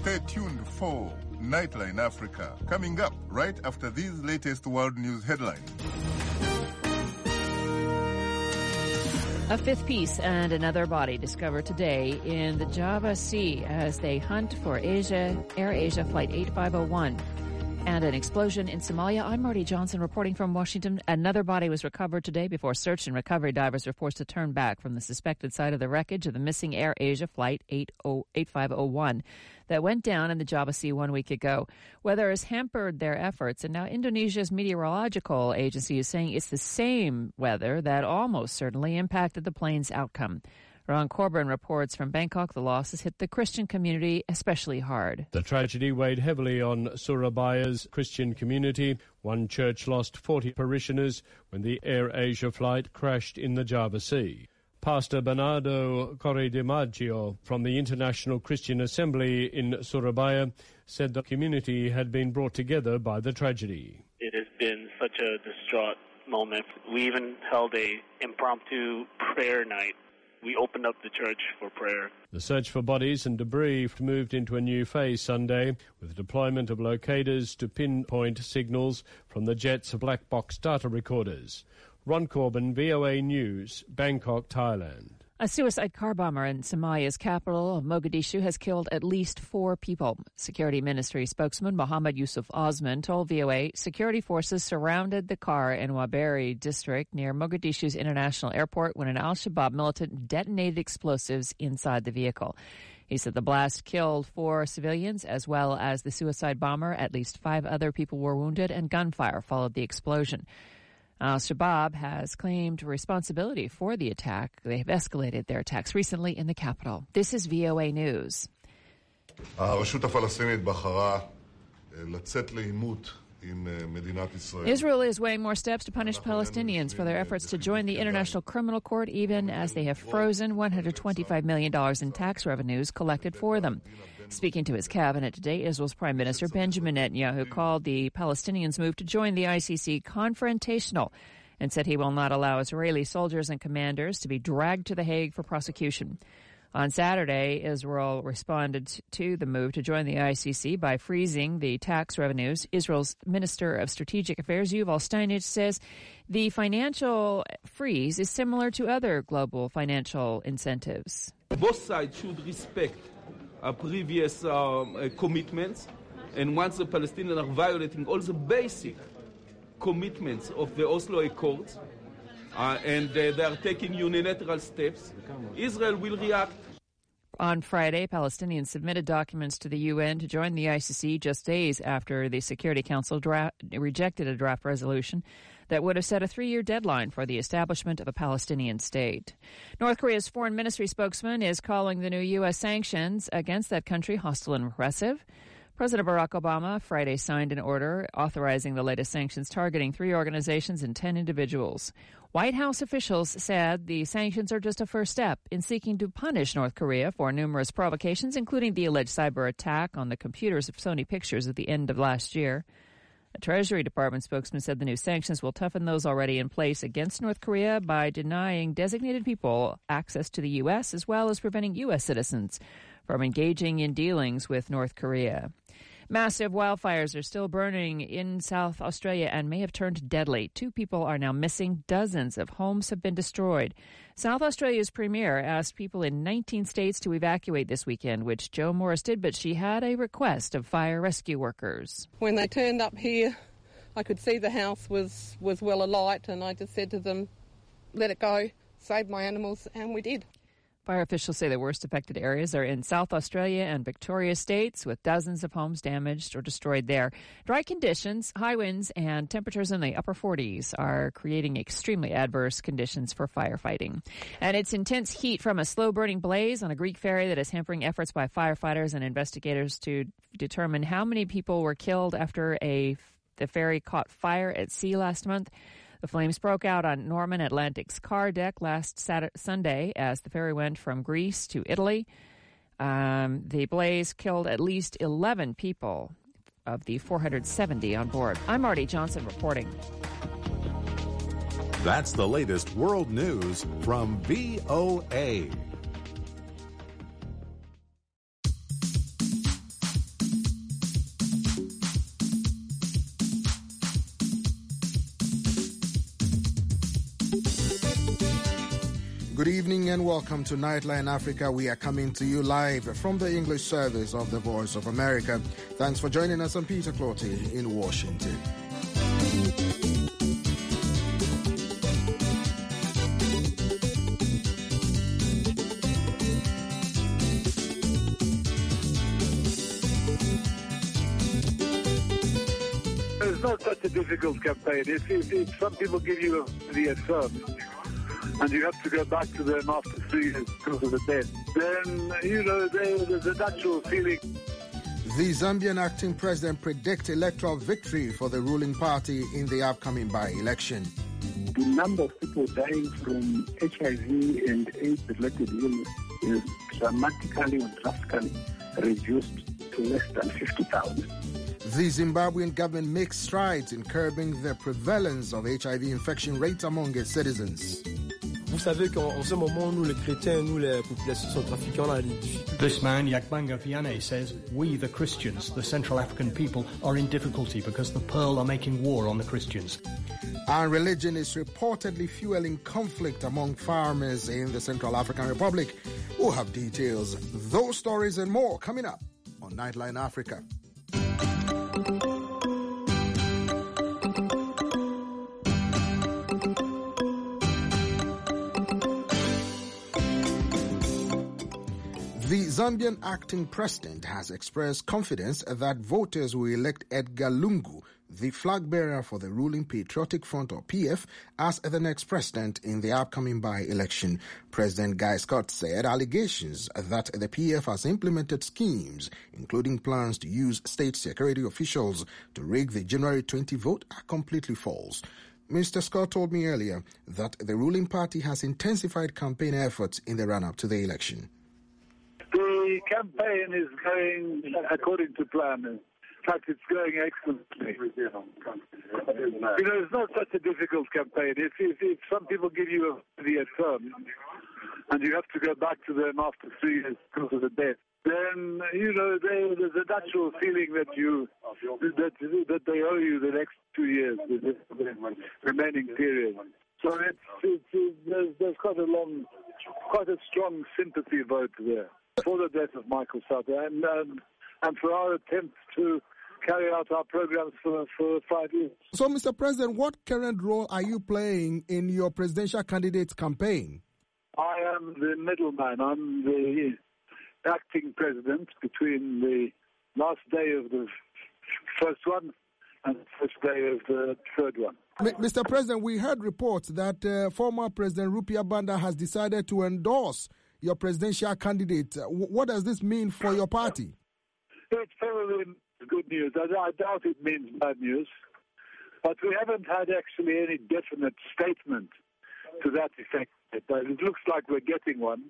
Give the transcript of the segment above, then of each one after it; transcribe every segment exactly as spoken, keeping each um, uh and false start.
Stay tuned for Nightline Africa, coming up right after these latest world news headlines. A fifth piece and another body discovered today in the Java Sea as they hunt for Asia Air Asia Flight eight five oh one. And an explosion in Somalia. I'm Marty Johnson reporting from Washington. Another body was recovered today before search and recovery divers were forced to turn back from the suspected site of the wreckage of the missing Air Asia Flight eight five oh one that went down in the Java Sea one week ago. Weather has hampered their efforts, and now Indonesia's meteorological agency is saying it's the same weather that almost certainly impacted the plane's outcome. Ron Corbin reports from Bangkok the losses hit the Christian community especially hard. The tragedy weighed heavily on Surabaya's Christian community. One church lost forty parishioners when the Air Asia flight crashed in the Java Sea. Pastor Bernardo Corredimaggio from the International Christian Assembly in Surabaya said the community had been brought together by the tragedy. It has been such a distraught moment. We even held a impromptu prayer night. We opened up the church for prayer. The search for bodies and debris moved into a new phase Sunday with deployment of locators to pinpoint signals from the jet's black box data recorders. Ron Corbin, V O A News, Bangkok, Thailand. A suicide car bomber in Somalia's capital of Mogadishu has killed at least four people. Security Ministry spokesman Mohammed Yusuf Osman told V O A security forces surrounded the car in Waberi district near Mogadishu's international airport when an al-Shabaab militant detonated explosives inside the vehicle. He said the blast killed four civilians as well as the suicide bomber. At least five other people were wounded and gunfire followed the explosion. Al-Shabaab has claimed responsibility for the attack. They have escalated their attacks recently in the capital. This is V O A News. הרשות הפלסטינית בחרה לצאת לעימות עם מדינת ישראל. Israel is weighing more steps to punish Palestinians for their efforts to join the International Criminal Court, even as they have frozen one hundred twenty-five million dollars in tax revenues collected for them. Speaking to his cabinet today, Israel's Prime Minister Benjamin Netanyahu called the Palestinians' move to join the I C C confrontational and said he will not allow Israeli soldiers and commanders to be dragged to The Hague for prosecution. On Saturday, Israel responded to the move to join the I C C by freezing the tax revenues. Israel's Minister of Strategic Affairs, Yuval Steinitz, says the financial freeze is similar to other global financial incentives. Both sides should respect our previous um, uh, commitments, and once the Palestinians are violating all the basic commitments of the Oslo Accords, uh, and uh, they are taking unilateral steps, Israel will react. On Friday, Palestinians submitted documents to the U N to join the I C C just days after the Security Council dra- rejected a draft resolution that would have set a three-year deadline for the establishment of a Palestinian state. North Korea's foreign ministry spokesman is calling the new U S sanctions against that country hostile and repressive. President Barack Obama Friday signed an order authorizing the latest sanctions targeting three organizations and ten individuals. White House officials said the sanctions are just a first step in seeking to punish North Korea for numerous provocations, including the alleged cyber attack on the computers of Sony Pictures at the end of last year. A Treasury Department spokesman said the new sanctions will toughen those already in place against North Korea by denying designated people access to the U S as well as preventing U S citizens from engaging in dealings with North Korea. Massive wildfires are still burning in South Australia and may have turned deadly. Two people are now missing. Dozens of homes have been destroyed. South Australia's Premier asked people in nineteen states to evacuate this weekend, which Jo Morris did, but she had a request of fire rescue workers. When they turned up here, I could see the house was, was well alight, and I just said to them, let it go, save my animals, and we did. Fire officials say the worst affected areas are in South Australia and Victoria states, with dozens of homes damaged or destroyed there. Dry conditions, high winds, and temperatures in the upper forties are creating extremely adverse conditions for firefighting. And it's intense heat from a slow-burning blaze on a Greek ferry that is hampering efforts by firefighters and investigators to determine how many people were killed after a the ferry caught fire at sea last month. The flames broke out on Norman Atlantic's car deck last Saturday, Sunday as the ferry went from Greece to Italy. Um, the blaze killed at least eleven people of the four hundred seventy on board. I'm Marty Johnson reporting. That's the latest world news from V O A. Good evening and welcome to Nightline Africa. We are coming to you live from the English service of the Voice of America. Thanks for joining us. I'm Peter Clotty in Washington. It's not such a difficult campaign. If, if, if some people give you a the term, and you have to go back to them after three years because of the death, then, you know, there's a natural feeling. The Zambian acting president predicts electoral victory for the ruling party in the upcoming by-election. The number of people dying from H I V and AIDS-related illness is dramatically or drastically reduced to less than fifty thousand. The Zimbabwean government makes strides in curbing the prevalence of H I V infection rates among its citizens. Vous savez qu'en ce moment, nous les chrétiens, nous les populations centrafricaines, on a des difficultés. This man, Yakbanga Vianney, says, we, the Christians, the Central African people, are in difficulty because the Pearl are making war on the Christians. And religion is reportedly fueling conflict among farmers in the Central African Republic. We'll have details, those stories and more coming up on Nightline Africa. The Zambian acting president has expressed confidence that voters will elect Edgar Lungu, the flag bearer for the ruling Patriotic Front or P F, as the next president in the upcoming by-election. President Guy Scott said allegations that the P F has implemented schemes, including plans to use state security officials to rig the January twentieth vote, are completely false. Mister Scott told me earlier that the ruling party has intensified campaign efforts in the run-up to the election. The campaign is going according to plan. In fact, it's going excellently. You know, it's not such a difficult campaign. If, if, if some people give you a the term, and you have to go back to them after three years because of the death, then, you know, they, there's a natural feeling that you that that they owe you the next two years, the remaining period. So it's, it's, it's there's, there's quite a long, quite a strong sympathy vote there for the death of Michael Sata and, and and for our attempt to carry out our programs for, for five years. So, Mister President, what current role are you playing in your presidential candidate's campaign? I am the middleman. I'm the acting president between the last day of the first one and the first day of the third one. M- Mister President, we heard reports that uh, former President Rupia Banda has decided to endorse your presidential candidate. What does this mean for your party? It's probably good news. I, I doubt it means bad news. But we haven't had actually any definite statement to that effect. It looks like we're getting one,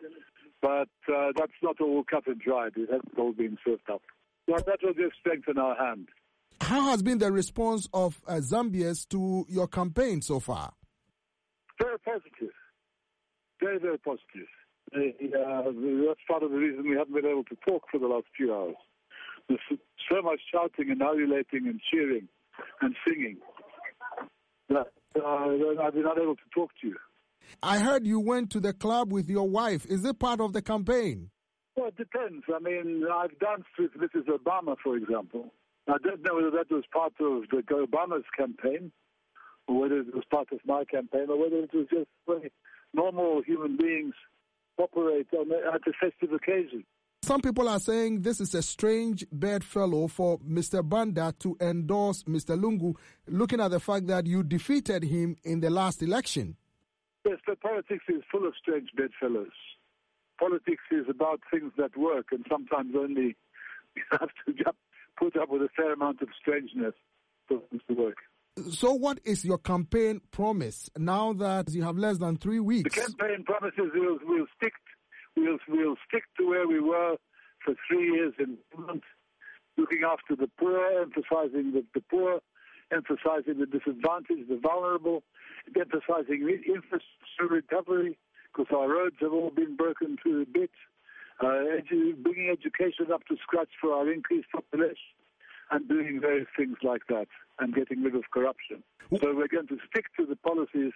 but uh, that's not all cut and dried. It hasn't all been served up. But that will just strengthen our hand. How has been the response of uh, Zambians to your campaign so far? Very positive. Very, very positive. Uh, that's part of the reason we haven't been able to talk for the last few hours. There's so much shouting and ululating and cheering and singing that uh, I've been unable to talk to you. I heard you went to the club with your wife. Is it part of the campaign? Well, it depends. I mean, I've danced with Missus Obama, for example. I don't know whether that was part of the Obama's campaign or whether it was part of my campaign or whether it was just very normal human beings operate on a, at a festive occasion. Some people are saying this is a strange bedfellow for Mister Banda to endorse Mister Lungu, looking at the fact that you defeated him in the last election. Yes, but politics is full of strange bedfellows. Politics is about things that work, and sometimes only you have to just put up with a fair amount of strangeness for things to work. So what is your campaign promise now that you have less than three weeks? The campaign promises we'll, we'll stick we'll, we'll stick to where we were for three years in months, looking after the poor, emphasizing the, the poor, emphasizing the disadvantaged, the vulnerable, emphasizing infrastructure recovery, because our roads have all been broken to bits, uh, edu- bringing education up to scratch for our increased population, and doing various things like that, and getting rid of corruption. So we're going to stick to the policies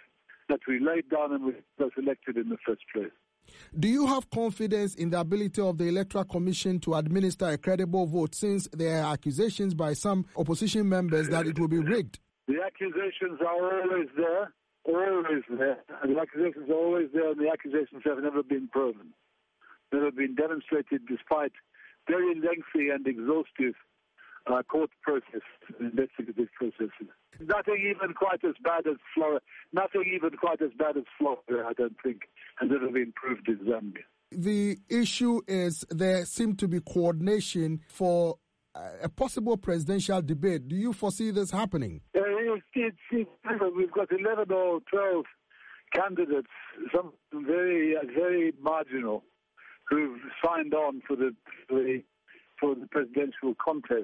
that we laid down and we was elected in the first place. Do you have confidence in the ability of the Electoral Commission to administer a credible vote, since there are accusations by some opposition members that it will be rigged? The accusations are always there, always there. And the accusations are always there, and the accusations have never been proven. Never been demonstrated, despite very lengthy and exhaustive uh, court process, investigative processes. Nothing even quite as bad as Florida. Nothing even quite as bad as Florida, I don't think, has ever been proved in Zambia. The issue is there seemed to be coordination for a possible presidential debate. Do you foresee this happening? Uh, it's, it's, it's, we've got eleven or twelve candidates, some very, uh, very marginal, who've signed on for the for the, for the presidential contest.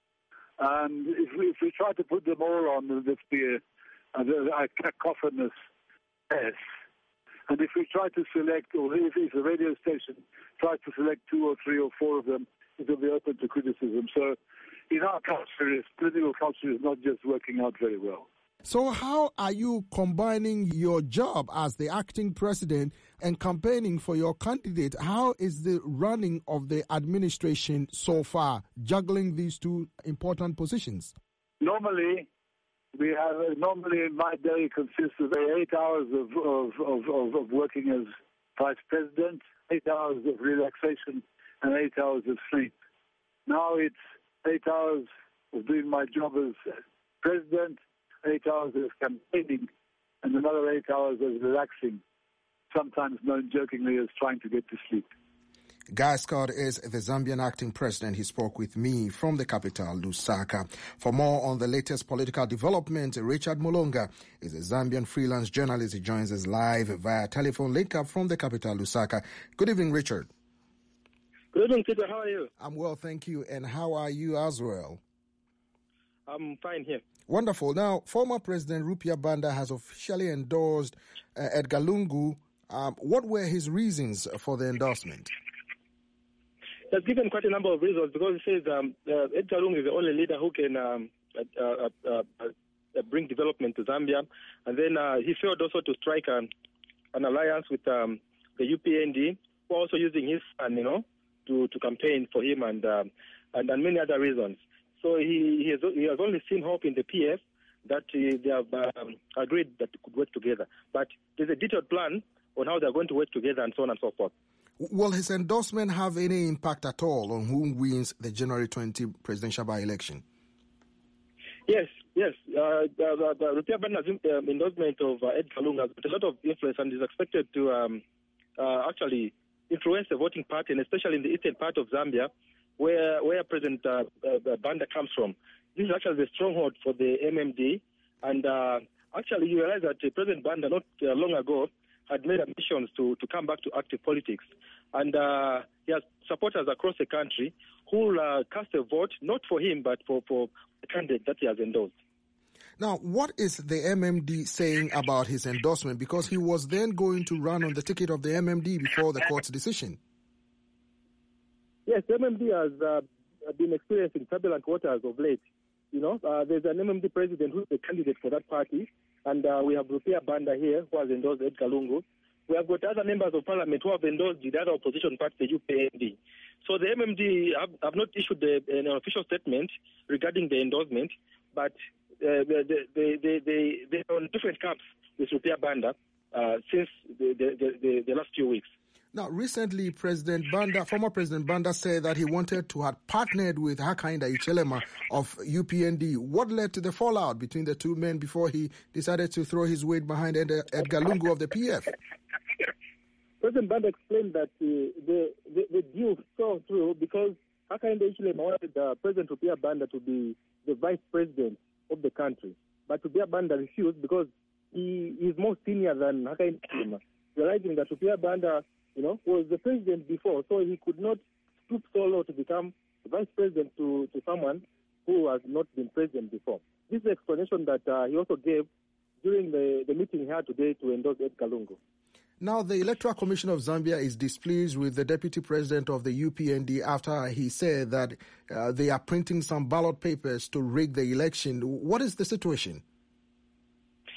And if we, if we try to put them all on, there'll just be a, a, a cacophonous mess. And if we try to select, or if, if the radio station tries to select two or three or four of them, it will be open to criticism. So in our culture, political culture is not just working out very well. So how are you combining your job as the acting president and campaigning for your candidate? How is the running of the administration so far, juggling these two important positions? Normally, we have normally my day consists of eight hours of, of, of, of, of working as vice president, eight hours of relaxation, and eight hours of sleep. Now it's eight hours of doing my job as president, eight hours of campaigning, and another eight hours of relaxing, sometimes known jokingly as trying to get to sleep. Guy Scott is the Zambian acting president. He spoke with me from the capital, Lusaka. For more on the latest political development, Richard Mulonga is a Zambian freelance journalist. He joins us live via telephone link-up from the capital, Lusaka. Good evening, Richard. Good evening, Peter. How are you? I'm well, thank you. And how are you as well? I'm fine here. Wonderful. Now, former President Rupiah Banda has officially endorsed uh, Edgar Lungu. Um, what were his reasons for the endorsement? He has given quite a number of reasons, because he says um, uh, Edgar Lungu is the only leader who can um, uh, uh, uh, uh, bring development to Zambia. And then uh, he failed also to strike um, an alliance with um, the U P N D, who are also using his son, you know, to, to campaign for him, and, um, and and many other reasons. So he, he, has, he has only seen hope in the P F that uh, they have um, agreed that they could work together. But there's a detailed plan on how they're going to work together and so on and so forth. Will his endorsement have any impact at all on who wins the January twentieth presidential by-election? Yes, yes. Uh, the the, the Rupiah Banda's um, endorsement of uh, Edgar Lungu has got a lot of influence and is expected to um, uh, actually influence the voting pattern, especially in the eastern part of Zambia, where where President uh, uh, Banda comes from. This is actually the stronghold for the M M D, and uh, actually you realize that uh, President Banda not uh, long ago had made ambitions to, to come back to active politics, and uh, he has supporters across the country who will uh, cast a vote not for him but for, for the candidate that he has endorsed. Now, what is the M M D saying about his endorsement? Because he was then going to run on the ticket of the M M D before the court's decision. Yes, the M M D has uh, been experiencing turbulent waters of late. You know, uh, there's an M M D president who's the candidate for that party, and uh, we have Rupiah Banda here who has endorsed Edgar Lungu. We have got other members of parliament who have endorsed the other opposition party, the U P N D. So the M M D have, have not issued a, an official statement regarding the endorsement, but uh, they, they, they, they, they are on different camps with Rupiah Banda uh, since the, the, the, the last few weeks. Now, recently, President Banda, former President Banda said that he wanted to have partnered with Hakainde Hichilema of U P N D. What led to the fallout between the two men before he decided to throw his weight behind Edgar Lungu of the P F? President Banda explained that uh, the, the, the deal fell through because Hakainde Hichilema wanted uh, President Rupiah Banda to be the vice president of the country. But Rupiah Banda refused because he is more senior than Hakainde Hichilema, realizing that Rupiah Banda, you know, was the president before, so he could not stoop so low to become vice president to, to someone who has not been president before. This is the explanation that uh, he also gave during the, the meeting he had today to endorse Edgar Lungu. Now, the Electoral Commission of Zambia is displeased with the deputy president of the U P N D after he said that uh, they are printing some ballot papers to rig the election. What is the situation?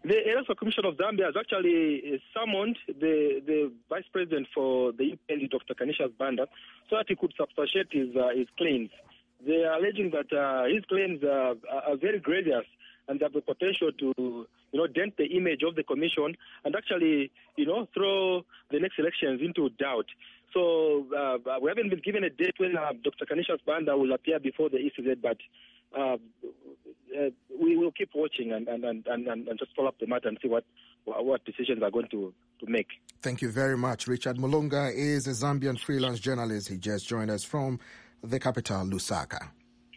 The Electoral Commission of Zambia has actually summoned the, the Vice President for the U P N D, Doctor Canisius Banda, so that he could substantiate his, uh, his claims. They are alleging that uh, his claims uh, are very grievous and have the potential to, you know, dent the image of the commission and actually, you know, throw the next elections into doubt. So uh, we haven't been given a date when uh, Doctor Canisius Banda will appear before the E C Z, but uh, uh, we will keep watching and, and, and, and, and just follow up the matter and see what what decisions are going to, to make. Thank you very much. Richard Mulunga is a Zambian freelance journalist. He just joined us from the capital, Lusaka.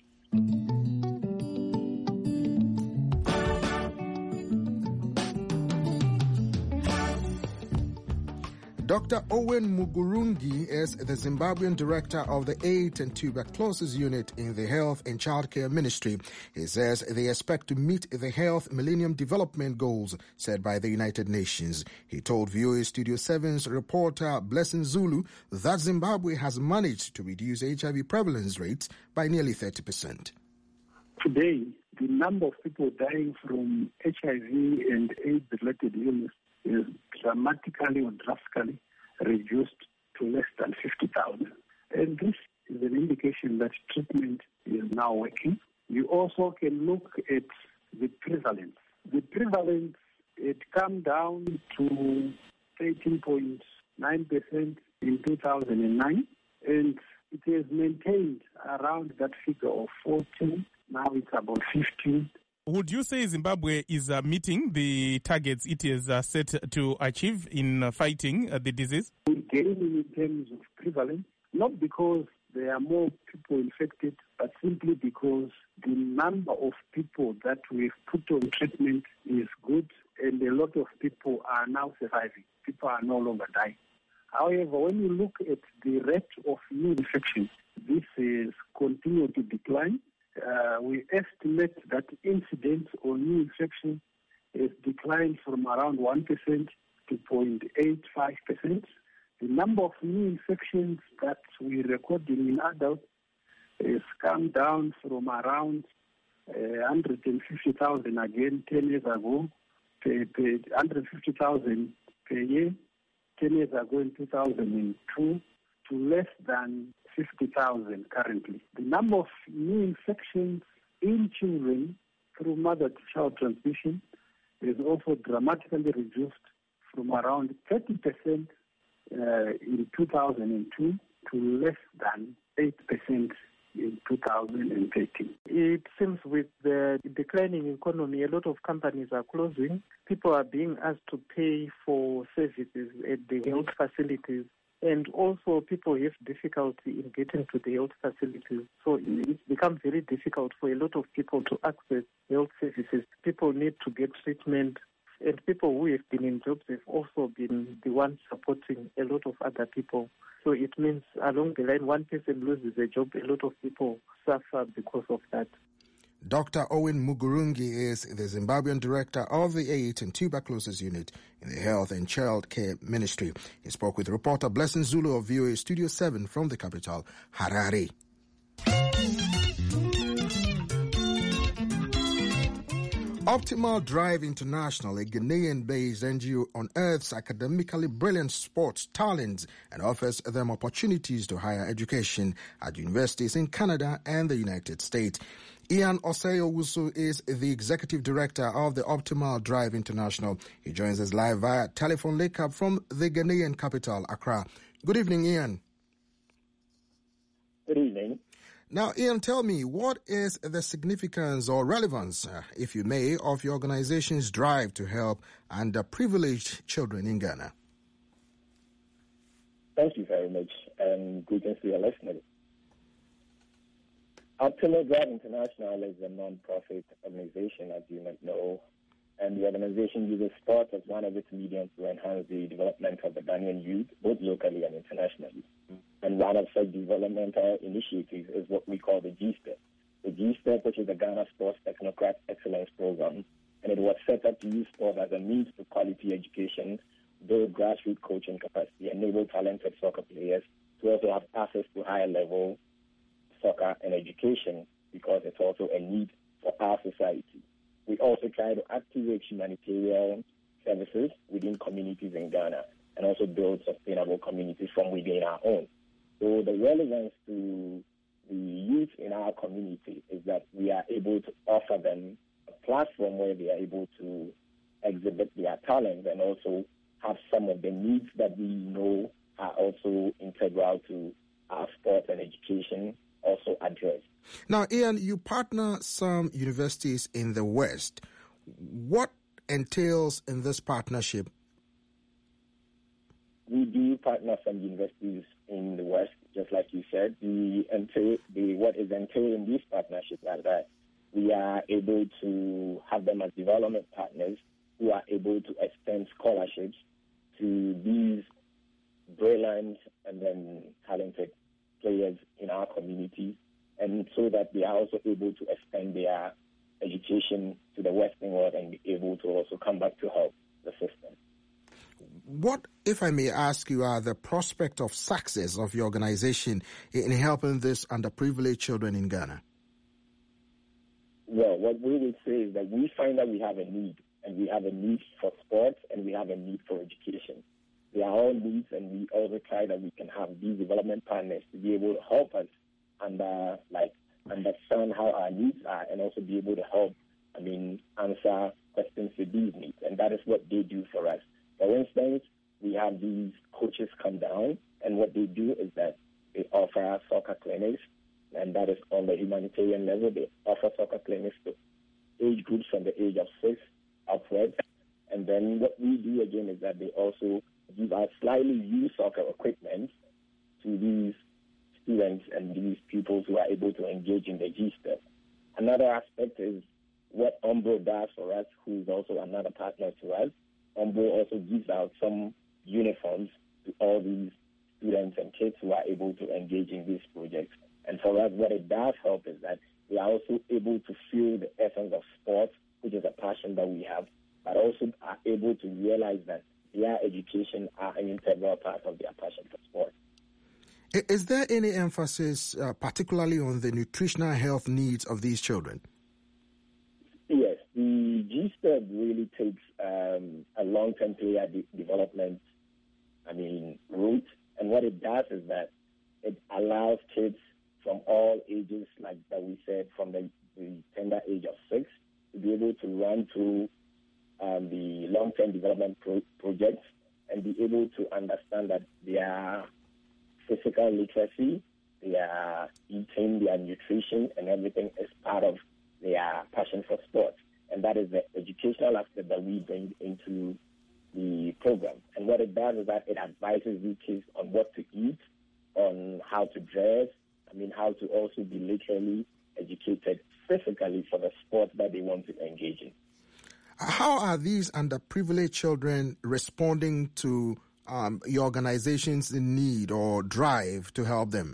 Doctor Owen Mugurungi is the Zimbabwean director of the AIDS and Tuberculosis Unit in the Health and Childcare Ministry. He says they expect to meet the Health Millennium Development Goals set by the United Nations. He told V O A Studio seven's reporter Blessing Zulu that Zimbabwe has managed to reduce H I V prevalence rates by nearly thirty percent. Today, the number of people dying from H I V and AIDS-related illness is dramatically or drastically reduced to less than fifty thousand. And this is an indication that treatment is now working. You also can look at the prevalence. The prevalence, it came down to thirteen point nine percent in two thousand nine, and it has maintained around that figure of fourteen. Now it's about fifteen. Would you say Zimbabwe is uh, meeting the targets it is uh, set to achieve in uh, fighting uh, the disease? We're gaining in terms of prevalence, not because there are more people infected, but simply because the number of people that we've put on treatment is good, and a lot of people are now surviving. People are no longer dying. However, when you look at the rate of new infection, this is continuing to decline. Uh, we estimate that incidence on new infection has declined from around one percent to zero point eight five percent. The number of new infections that we're recording in adults has come down from around uh, one hundred fifty thousand again ten years ago, per, per one hundred fifty thousand per year, ten years ago in two thousand two, to less than fifty thousand currently. The number of new infections in children through mother-to-child transmission is also dramatically reduced from around thirty percent uh, in two thousand two to less than eight percent in two thousand thirteen. It seems with the declining economy, a lot of companies are closing. People are being asked to pay for services at the health facilities. And also people have difficulty in getting to the health facilities. So it's become very difficult for a lot of people to access health services. People need to get treatment. And people who have been in jobs have also been the ones supporting a lot of other people. So it means along the line, one person loses a job, a lot of people suffer because of that. Doctor Owen Mugurungi is the Zimbabwean director of the AIDS and Tuberculosis Unit in the Health and Child Care Ministry. He spoke with reporter Blessing Zulu of V O A Studio seven from the capital, Harare. Optimal Drive International, a Ghanaian-based N G O, unearths academically brilliant sports talents and offers them opportunities to higher education at universities in Canada and the United States. Ian Osei-Owusu is the executive director of the Optimal Drive International. He joins us live via telephone link-up from the Ghanaian capital, Accra. Good evening, Ian. Good evening. Now, Ian, tell me, what is the significance or relevance, uh, if you may, of your organization's drive to help underprivileged children in Ghana? Thank you very much, and greetings to your listeners. Optimal Drive International is a non-profit organization, as you might know, and the organization uses sport as one of its mediums to enhance the development of the Ghanaian youth, both locally and internationally. And one of such developmental initiatives is what we call the G-STEP. The G-STEP, which is the Ghana Sports Technocrat Excellence Program, and it was set up to use sport as a means to quality education, build grassroots coaching capacity, enable talented soccer players to also have access to higher level soccer and education, because it's also a need for our society. we also try to activate humanitarian services within communities in Ghana and also build sustainable communities from within our own. So the relevance to the youth in our community is that we are able to offer them a platform where they are able to exhibit their talents and also have some of the needs that we know are also integral to our sports and education also addressed. Now, Ian, you partner some universities in the West. What entails in this partnership? We do partner some universities in the West, just like you said. The, entail, the what is entailed in this partnership is that we are able to have them as development partners who are able to extend scholarships to these brilliant and then talented players in our communities, and so that they are also able to extend their education to the Western world and be able to also come back to help the system. What, if I may ask you, are the prospect of success of your organization in helping these underprivileged children in Ghana? Well, what we would say is that we find that we have a need, and we have a need for sports, and we have a need for education. They are all needs, and we also try that we can have these development partners to be able to help us and uh, like understand how our needs are, and also be able to help, I mean, answer questions to these needs. And that is what they do for us. For instance, we have these coaches come down, and what they do is that they offer soccer clinics, and that is on the humanitarian level. They offer soccer clinics to age groups from the age of six upwards. And then what we do again is that they also give out slightly used soccer equipment to these students and these pupils who are able to engage in the G-STEP. Another aspect is what Umbro does for us, who is also another partner to us. Umbro also gives out some uniforms to all these students and kids who are able to engage in these projects. And for us, what it does help is that we are also able to feel the essence of sports, which is a passion that we have, but also are able to realize that their education are an integral part of their passion for sport. Is there any emphasis uh, particularly on the nutritional health needs of these children? Yes, the G-STEP really takes um, a long-term player de- development, I mean, route. And what it does is that it allows kids from all ages, like that we said, from the, the tender age of six, to be able to run through um, the long-term development pro- projects and be able to understand that their physical literacy, their eating, their nutrition, and everything is part of their passion for sports. And that is the educational aspect that we bring into the program. And what it does is that it advises these kids on what to eat, on how to dress, I mean, how to also be literally educated physically for the sport that they want to engage in. How are these underprivileged children responding to um, your organization's need or drive to help them?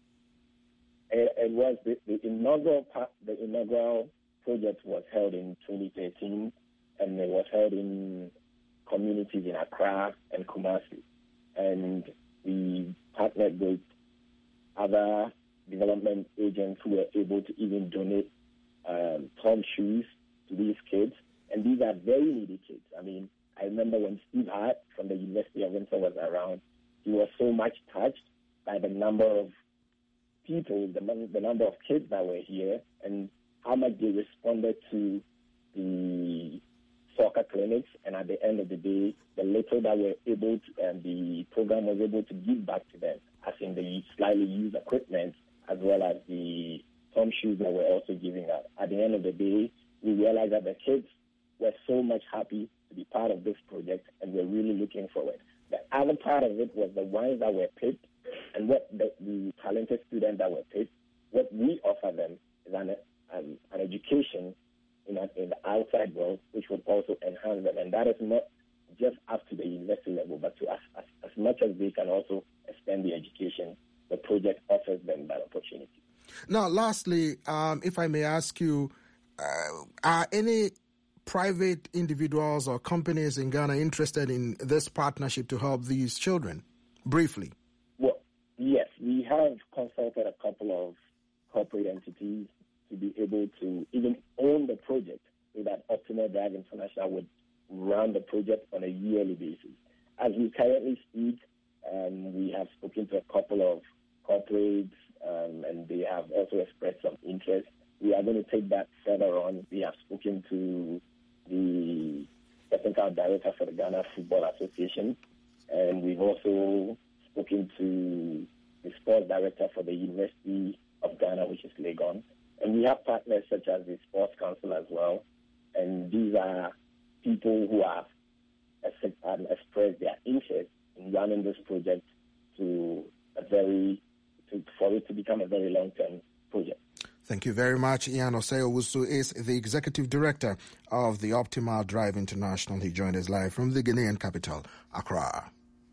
It, it was the, the inaugural part, the inaugural project was held in twenty thirteen, and it was held in communities in Accra and Kumasi, and we partnered with other development agents who were able to even donate um, Tom shoes to these kids. And these are very needy kids. I mean, I remember when Steve Hart from the University of Windsor was around, he was so much touched by the number of people, the, the number of kids that were here, and how much they responded to the soccer clinics. And at the end of the day, the little that were able to, and the program was able to give back to them, as in the slightly used equipment, as well as the some shoes that we're also giving out. At the end of the day, we realized that the kids were so much happy to be part of this project, and we're really looking forward. The other part of it was the ones that were picked, and what the, the talented students that were picked, what we offer them is an, um, an education in, a, in the outside world, which would also enhance them. And that is not just up to the university level, but to us, as, as much as they can also extend the education, the project offers them that opportunity. Now, lastly, um, if I may ask you, uh, are any private individuals or companies in Ghana interested in this partnership to help these children? Briefly. Well, yes, we have consulted a couple of corporate entities to be able to even own the project, so that Optimal Drive International would run the project on a yearly basis. As we currently speak, um, we have spoken to a couple of corporates, um, and they have also expressed some interest. We are going to take that further on. We have spoken to the technical director for the Ghana Football Association, and we've also spoken to the sports director for the University of Ghana, which is Legon. And we have partners such as the Sports Council as well. And these are people who have expressed their interest in running this project to a very, to, for it to become a very long-term project. Thank you very much. Ian Osei-Owusu is the Executive Director of the Optimal Drive International. He joined us live from the Ghanaian capital, Accra.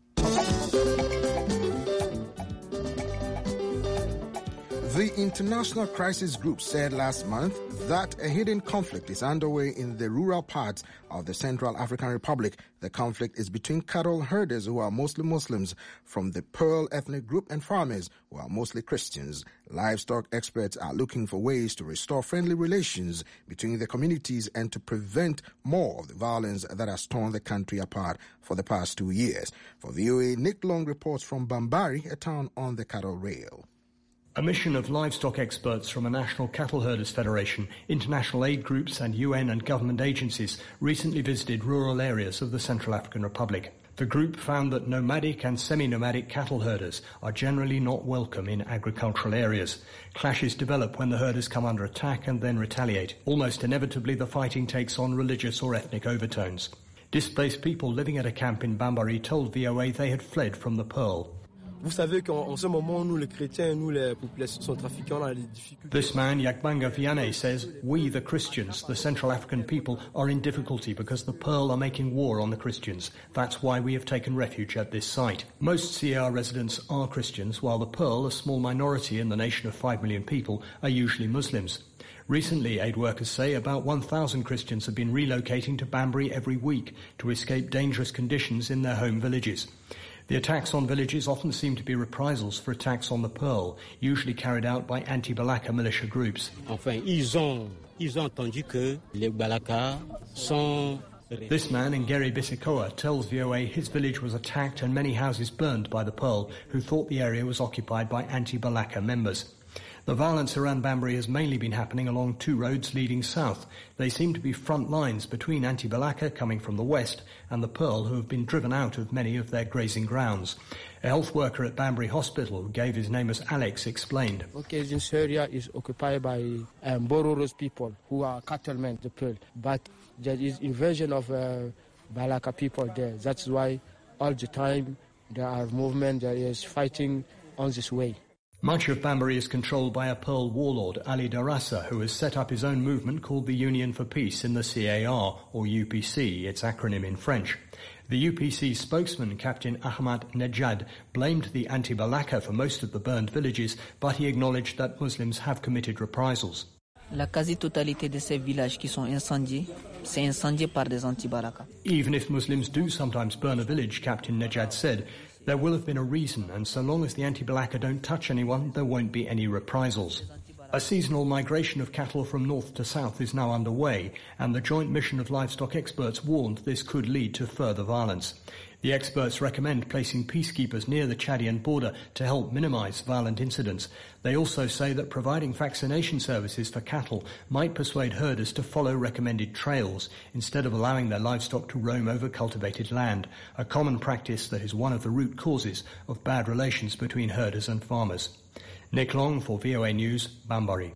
The International Crisis Group said last month that a hidden conflict is underway in the rural parts of the Central African Republic. The conflict is between cattle herders who are mostly Muslims from the Pearl ethnic group and farmers who are mostly Christians. Livestock experts are looking for ways to restore friendly relations between the communities and to prevent more of the violence that has torn the country apart for the past two years. For V O A, Nick Long reports from Bambari, a town on the cattle rail. A mission of livestock experts from a National Cattle Herders Federation, international aid groups and U N and government agencies recently visited rural areas of the Central African Republic. The group found that nomadic and semi-nomadic cattle herders are generally not welcome in agricultural areas. Clashes develop when the herders come under attack and then retaliate. Almost inevitably, the fighting takes on religious or ethnic overtones. Displaced people living at a camp in Bambari told V O A they had fled from the Pearl. Vous savez qu'en ce moment, nous les chrétiens, nous les populations sont trafiquants dans les difficultés. This man, Yakbanga Vianney, says, we, the Christians, the Central African people, are in difficulty because the Pearl are making war on the Christians. That's why we have taken refuge at this site. Most C A R residents are Christians, while the Pearl, a small minority in the nation of five million people, are usually Muslims. Recently, aid workers say about one thousand Christians have been relocating to Bambari every week to escape dangerous conditions in their home villages. The attacks on villages often seem to be reprisals for attacks on the Pearl, usually carried out by anti-Balaka militia groups. Enfin, ils ont, ils ont entendu que les Balaka sont... This man, Ngeri Bisikoa, tells V O A his village was attacked and many houses burned by the Pearl, who thought the area was occupied by anti-Balaka members. The violence around Bambari has mainly been happening along two roads leading south. They seem to be front lines between anti-Balaka coming from the west and the Pearl, who have been driven out of many of their grazing grounds. A health worker at Bambari Hospital, who gave his name as Alex, explained. Okay, this area is occupied by um, Bororos people who are cattlemen, the Pearl. But there is invasion of uh, Balaka people there. That's why all the time there are movement, there is fighting on this way. Much of Bambari is controlled by a Pearl warlord, Ali Darassa, who has set up his own movement called the Union for Peace in the C A R, or U P C, its acronym in French. The U P C spokesman, Captain Ahmad Nejad, blamed the anti-Balaka for most of the burned villages, but he acknowledged that Muslims have committed reprisals. La quasi-totalité de ces villages qui sont incendiés, c'est incendié par des anti-Balaka. Even if Muslims do sometimes burn a village, Captain Nejad said, there will have been a reason, and so long as the anti-Balaka don't touch anyone, there won't be any reprisals. A seasonal migration of cattle from north to south is now underway, and the joint mission of livestock experts warned this could lead to further violence. The experts recommend placing peacekeepers near the Chadian border to help minimize violent incidents. They also say that providing vaccination services for cattle might persuade herders to follow recommended trails instead of allowing their livestock to roam over cultivated land, a common practice that is one of the root causes of bad relations between herders and farmers. Nick Long for V O A News, Bambari.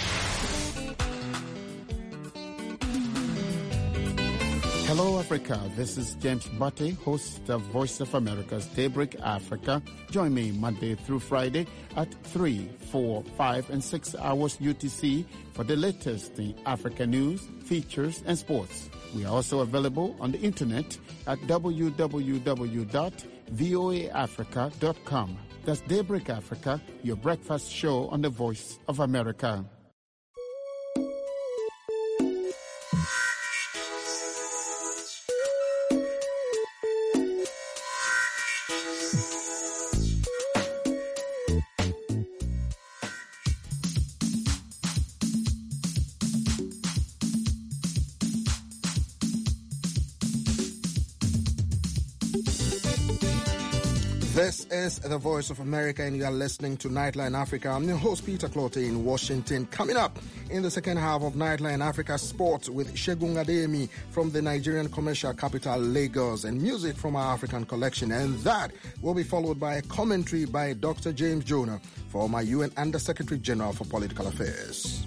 Hello, Africa. This is James Butte, host of Voice of America's Daybreak Africa. Join me Monday through Friday at three, four, five, and six hours U T C for the latest in Africa news, features, and sports. We are also available on the internet at w w w dot voa africa dot com. That's Daybreak Africa, your breakfast show on the Voice of America. This is the Voice of America, and you are listening to Nightline Africa. I'm your host, Peter Clotte in Washington. Coming up in the second half of Nightline Africa Sports with Segun Adeyemi from the Nigerian commercial capital, Lagos, and music from our African collection. And that will be followed by a commentary by Doctor James Jonah, former U N Under-Secretary General for Political Affairs.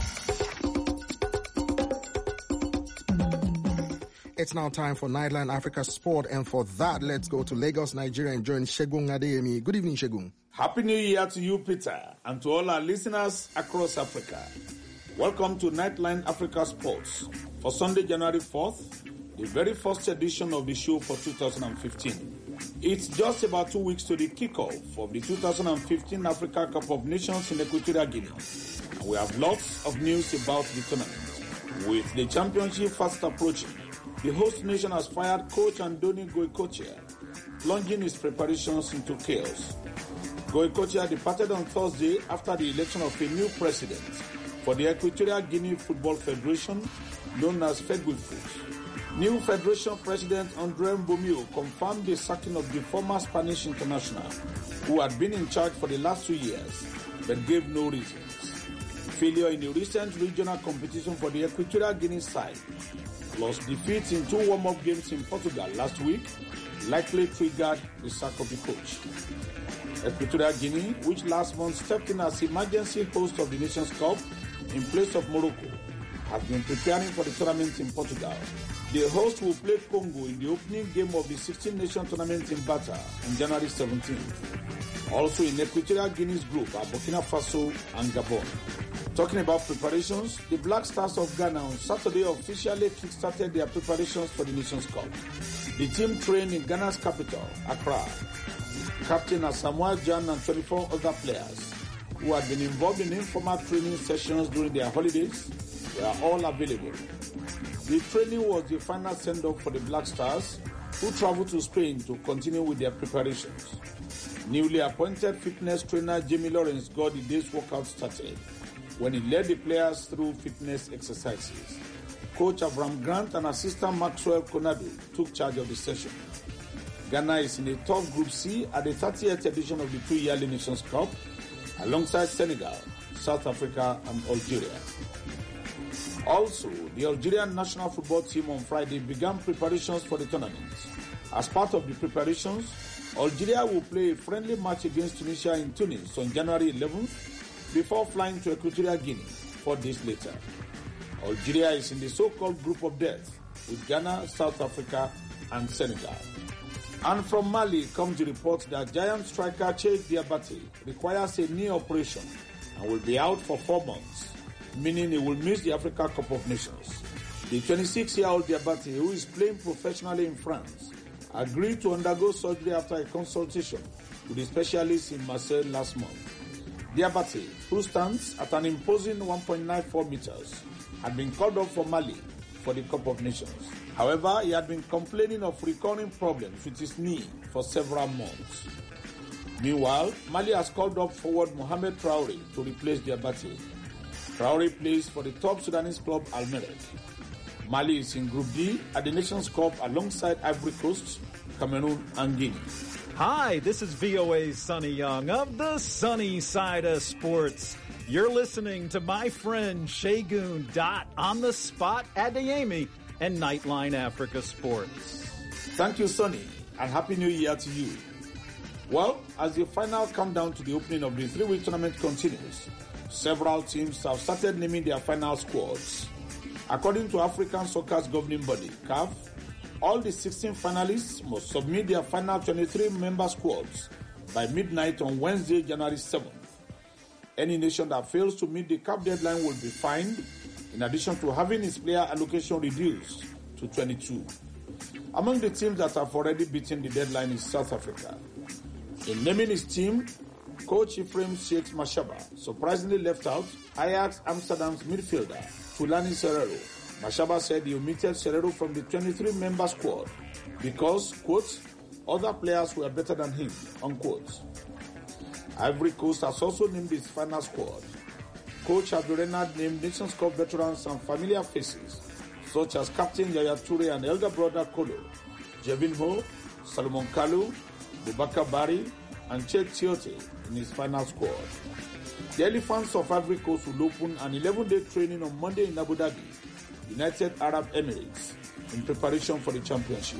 It's now time for Nightline Africa Sport, and for that, let's go to Lagos, Nigeria, and join Segun Adeyemi. Good evening, Segun. Happy New Year to you, Peter, and to all our listeners across Africa. Welcome to Nightline Africa Sports for Sunday, January fourth, the very first edition of the show for two thousand fifteen. It's just about two weeks to the kickoff of the two thousand fifteen Africa Cup of Nations in Equatorial Guinea, and we have lots of news about the tournament. With the championship fast approaching, the host nation has fired coach Andoni Goikochea, plunging his preparations into chaos. Goikochea departed on Thursday after the election of a new president for the Equatorial Guinea Football Federation, known as FEGUIFOOT. New Federation President Andre Mbomio confirmed the sacking of the former Spanish international, who had been in charge for the last two years, but gave no reasons. Failure in the recent regional competition for the Equatorial Guinea side, plus defeat in two warm-up games in Portugal last week, likely triggered the sack of the coach. Equatorial Guinea, which last month stepped in as emergency host of the Nations Cup in place of Morocco, has been preparing for the tournament in Portugal. The host will play Congo in the opening game of the sixteen-nation tournament in Bata on January seventeenth. Also in Equatorial Guinea's group are Burkina Faso and Gabon. Talking about preparations, the Black Stars of Ghana on Saturday officially kick-started their preparations for the Nations Cup. The team trained in Ghana's capital, Accra. Captain Asamoah Gyan and twenty-four other players who had been involved in informal training sessions during their holidays were all available. The training was the final send-off for the Black Stars, who traveled to Spain to continue with their preparations. Newly appointed fitness trainer Jamie Lawrence got the day's workout started when he led the players through fitness exercises. Coach Avram Grant and assistant Maxwell Konadu took charge of the session. Ghana is in a tough Group C at the thirtieth edition of the two-yearly Nations Cup, alongside Senegal, South Africa, and Algeria. Also, the Algerian national football team on Friday began preparations for the tournament. As part of the preparations, Algeria will play a friendly match against Tunisia in Tunis on January eleventh, before flying to Equatorial Guinea four days later. Algeria is in the so-called group of death with Ghana, South Africa, and Senegal. And from Mali comes the report that giant striker Cheikh Diabate requires a knee operation and will be out for four months, meaning he will miss the Africa Cup of Nations. The twenty-six-year-old Diabate, who is playing professionally in France, agreed to undergo surgery after a consultation with a specialist in Marseille last month. Diabate, who stands at an imposing one point nine four meters, had been called up for Mali for the Cup of Nations. However, he had been complaining of recurring problems with his knee for several months. Meanwhile, Mali has called up forward Mohamed Traore to replace Diabate. Traore plays for the top Sudanese club Al Merrikh. Mali is in Group D at the Nations Cup alongside Ivory Coast, Cameroon, and Guinea. Hi, this is V O A's Sonny Young of the Sunny Side of Sports. You're listening to my friend Segun Dot on the spot Adeyemi and Nightline Africa Sports. Thank you, Sonny, and Happy New Year to you. Well, as the final countdown to the opening of the three-week tournament continues, several teams have started naming their final squads. According to African Soccer's governing body, C A F, all the sixteen finalists must submit their final twenty-three member squads by midnight on Wednesday, January seventh. Any nation that fails to meet the C A F deadline will be fined, in addition to having its player allocation reduced to twenty-two. Among the teams that have already beaten the deadline is South Africa. In naming his team, coach Ephraim Sheikh Mashaba surprisingly left out Ajax Amsterdam's midfielder Fulani Serrero. Mashaba said he omitted Serrero from the twenty-three member squad because, quote, other players were better than him, unquote. Ivory Coast has also named its final squad. Coach Abdul Renard named Nations Cup veterans and familiar faces, such as Captain Yaya Toure and elder brother Kolo, Jevin Ho, Salomon Kalou, Boubacar Bari, and Che Tiote in his final squad. The Elephants of Ivory Coast will open an eleven-day training on Monday in Abu Dhabi, United Arab Emirates, in preparation for the championship.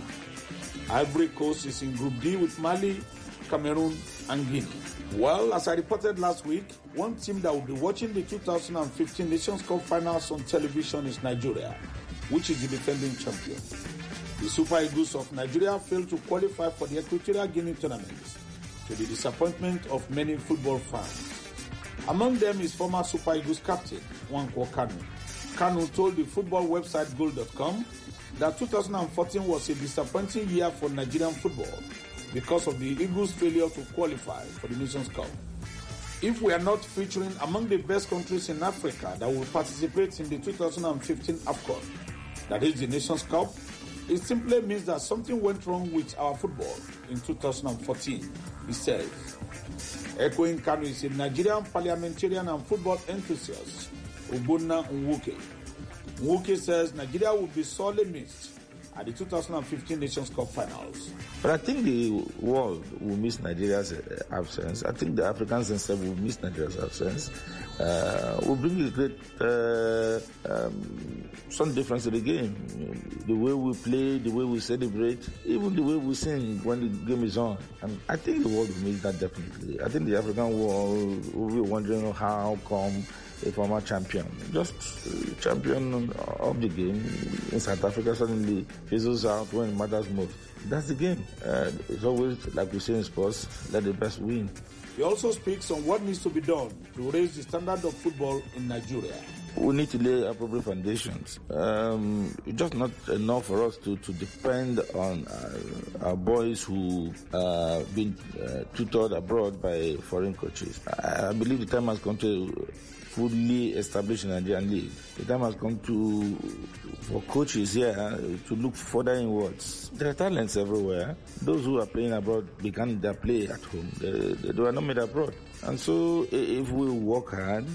Ivory Coast is in Group D with Mali, Cameroon, and Guinea. Well, as I reported last week, one team that will be watching the two thousand fifteen Nations Cup finals on television is Nigeria, which is the defending champion. The Super Eagles of Nigeria failed to qualify for the Equatorial Guinea tournament, to the disappointment of many football fans. Among them is former Super Eagles captain Nwankwo Kanu. Kanu told the football website goal dot com that two thousand fourteen was a disappointing year for Nigerian football because of the Eagles' failure to qualify for the Nations Cup. If we are not featuring among the best countries in Africa that will participate in the two thousand fifteen AFCON, that is the Nations Cup, it simply means that something went wrong with our football in two thousand fourteen, he says. Echoing Kanu is a Nigerian parliamentarian and football enthusiast, Ogbonna Nwuke. Nwuke says Nigeria will be sorely missed at the two thousand fifteen Nations Cup finals. But I think the world will miss Nigeria's absence. I think the Africans themselves will miss Nigeria's absence. Uh, will bring a great uh, um, some difference to the game. The way we play, the way we celebrate, even the way we sing when the game is on. And I think the world will miss that definitely. I think the African world will be wondering how come a former champion, just uh, champion of the game in South Africa suddenly fizzles out when it matters most. That's the game. Uh, it's always, like we say in sports, let the best win. He also speaks on what needs to be done to raise the standard of football in Nigeria. We need to lay appropriate foundations. Um, it's just not enough for us to, to depend on uh, our boys who uh, been uh, tutored abroad by foreign coaches. I, I believe the time has come to fully establish the Nigerian league. The time has come to for coaches here to look further inwards. There are talents everywhere. Those who are playing abroad began their play at home. They, they, they were not made abroad. And so if we work hard,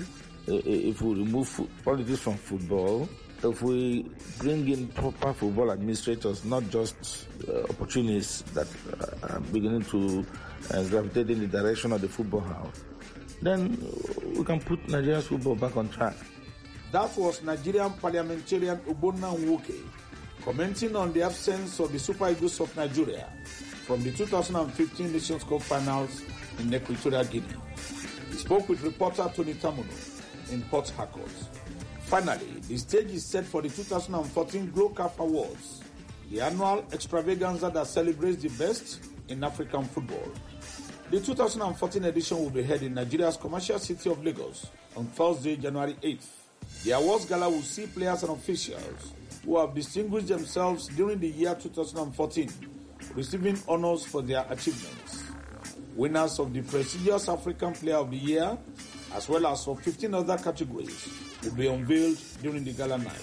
if we remove politics from football, if we bring in proper football administrators, not just uh, opportunists that uh, are beginning to uh, gravitate in the direction of the football house, then we can put Nigeria's football back on track. That was Nigerian parliamentarian Ogbonna Nwuke commenting on the absence of the Super Eagles of Nigeria from the two thousand fifteen Nations Cup finals in Equatorial Guinea. He spoke with reporter Tony Tamuno in Port Harcourt. Finally, the stage is set for the two thousand fourteen GloCAF Awards, the annual extravaganza that celebrates the best in African football. The two thousand fourteen edition will be held in Nigeria's commercial city of Lagos on Thursday, January eighth. The awards gala will see players and officials who have distinguished themselves during the year two thousand fourteen, receiving honors for their achievements. Winners of the prestigious African Player of the Year, as well as of fifteen other categories, will be unveiled during the gala night.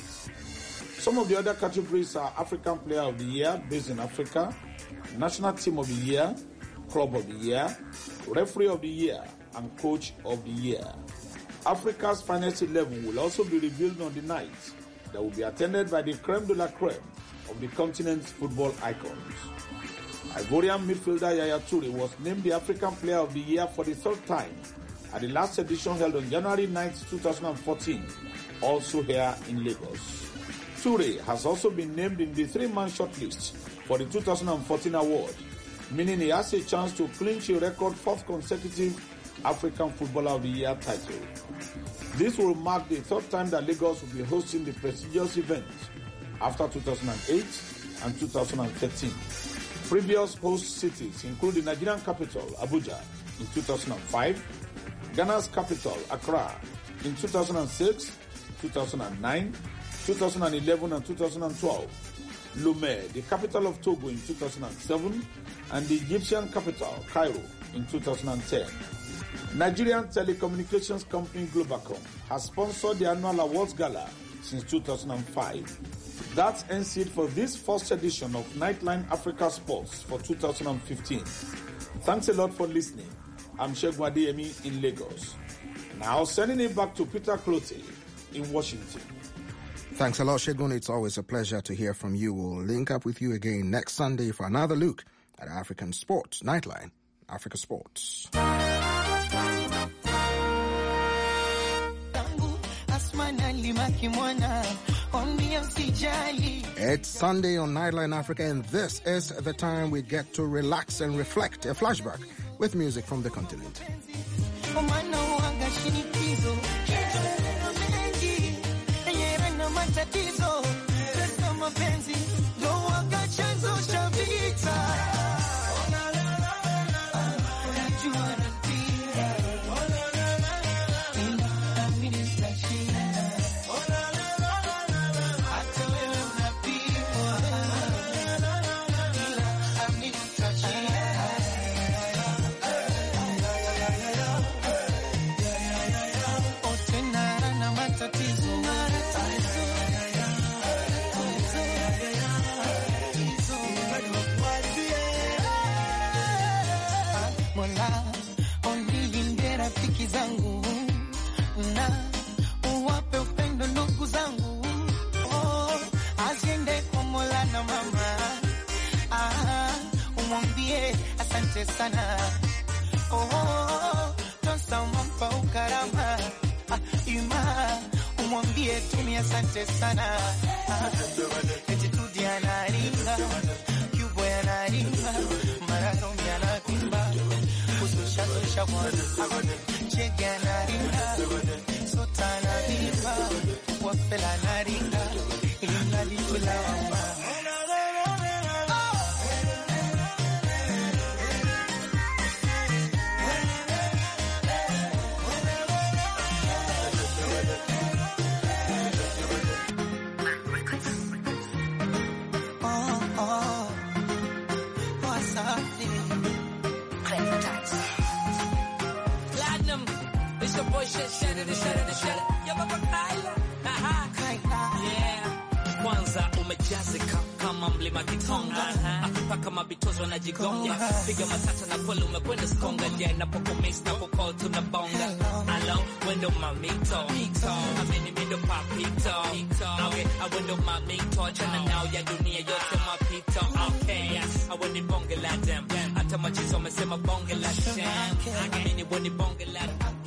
Some of the other categories are African Player of the Year based in Africa, National Team of the Year, Club of the Year, Referee of the Year, and Coach of the Year. Africa's finest eleven will also be revealed on the night that will be attended by the creme de la creme of the continent's football icons. Ivorian midfielder Yaya Toure was named the African Player of the Year for the third time at the last edition held on January ninth, twenty fourteen, also here in Lagos. Toure has also been named in the three-man shortlist for the two thousand fourteen award, meaning he has a chance to clinch a record fourth consecutive African Footballer of the Year title. This will mark the third time that Lagos will be hosting the prestigious event after two thousand eight and two thousand thirteen. Previous host cities include the Nigerian capital, Abuja, in two thousand five, Ghana's capital, Accra, in two thousand six, two thousand nine, two thousand eleven, and two thousand twelve. Lomé, the capital of Togo, in two thousand seven, and the Egyptian capital, Cairo, in two thousand ten. Nigerian telecommunications company Globacom has sponsored the annual awards gala since two thousand five. That's ends it for this first edition of Nightline Africa Sports for two thousand fifteen. Thanks a lot for listening. I'm Segun Adeyemi in Lagos. Now sending it back to Peter Clote in Washington. Thanks a lot, Segun. It's always a pleasure to hear from you. We'll link up with you again next Sunday for another look at African Sports. Nightline, Africa Sports. It's Sunday on Nightline Africa, and this is the time we get to relax and reflect. A flashback with music from the continent. Sana oh tosa umampa ukarama ima umwambie tumi asante sana attitude anaringa cubo anaringa marano anatimba kususha susha mwana chege anaringa sotana diva wafela anaringa ilimnadi tulawama. Kwanza umejazika kama mlima Kitonga, paka mabitozo wanajigonga, piga matata na pole umekwenda skonga, je napokumiss na kukol tunabonga, alo wendo mamito, amini mindo papito, okay, awendo mamito, chana nao ya dunia yote mapito, okay, awendo bonge la dem, hata machizo wamesema bonge la shem, amini woni bonge la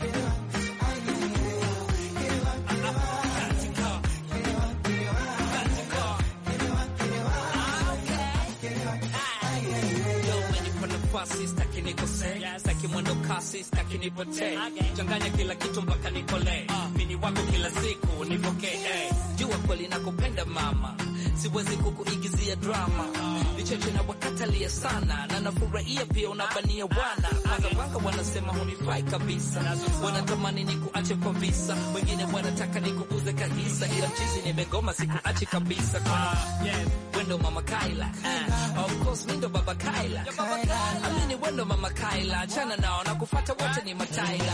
staki nikose, staki mwendo kasi, staki nipote, changanya kila kitu mpaka nikole, mini wako kila siku nipokee, jua kweli nakupenda mama, siwezi kukuigizia drama, vicheche na wakatalia sana, na nafurahia pia unabania wana, wanga wanga wanasema hunifai kabisa, wanatamani nikuache kwa visa, wengine wanataka nikukuze kahisa, ila chizi nimegoma sikuache kabisa, kwa wendo mama Kaila, uh, of course mindo baba Kaila, amini wendo mama Kaila, chana nao na kufata wote ni mataila.